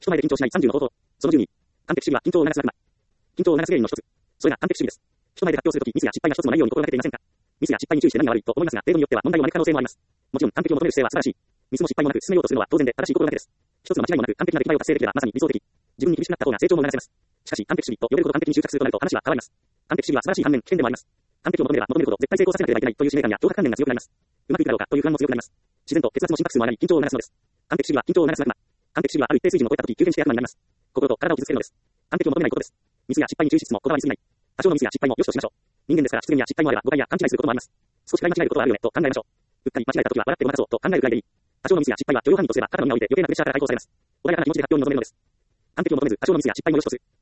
人前で緊張しない30の方法。その12。完璧主義は緊張を流す悪魔。緊張を流す原因の一つ。それが完璧主義です。人前で発表するとき、ミスや失敗が一つの内容に心がけていませんか？ミスや失敗に注意して何が悪いと思いますが、程度によっては問題を招く可能性もあります。もちろん完璧を求める姿勢は素晴らしい。ミスも失敗もなく進めようとするのは当然で正しい心がけです。一つの間違いもなく完璧な出来栄えを達成できればまさに理想的。自分に厳しくなった方が成長も促せます。しかし完璧主義と呼べるほど完璧に執着するとなると話は変わります。完璧主義は素晴らしい反面危険でもあります。完璧を求めれば求めるほど絶対成功させなければいけないという使命感や強迫観念が強くなります。うまくいくだろうかという不安も強くなります。自然と血圧も心拍数も上がり緊張を促すのです。完璧主義は緊張を促す悪魔。完璧主義はある一定水準を超えたとき急変して悪魔になります。心と体を傷つけるのです。完璧を求めないことです。ミスや失敗に注意しつつもこだわりすぎない。多少のミスや失敗も良しとしましょう。人間ですから失言や失敗もあれば誤解や勘違いすることもあります。少し買い間違えることはあるよねと考えましょう。うっかり間違えたときは笑ってごまかそうと考えるくらいでいい。多少のミスや失敗は許容範囲とすれば肩の荷が下りて余計なプレッシャーから解放されます。穏やかな気持ちで発表に臨めるのです。完璧を求めず多少のミスや失敗も良しとする。